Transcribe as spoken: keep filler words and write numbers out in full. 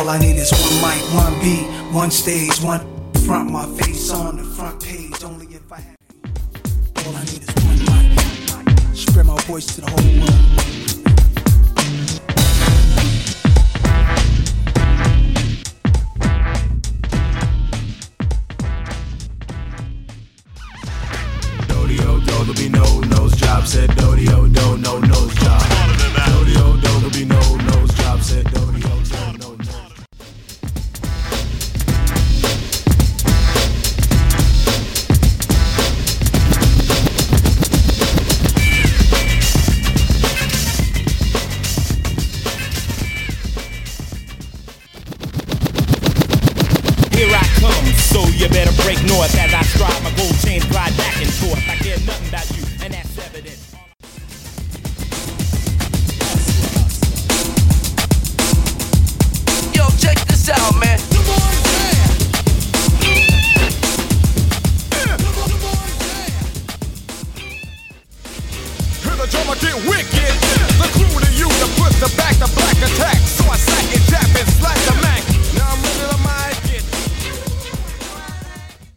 All I need is one mic, one beat, one stage, one front, my face on the front page. Only if I had. All I need is one mic. Spread my voice to the whole world. There'll be no nose job, said Dodio, do no nose job. Dodio, do there'll be no nose job, said Dodio, do no nose. Here I come, so you better break north as I stride my gold chains glide back and forth. I care nothing about you, and that's evident. Yo, check this out, man. Come on, man. Hear the drummer get wicked. The crew to you to put the back to black attack. So I sack and jab and slack the man.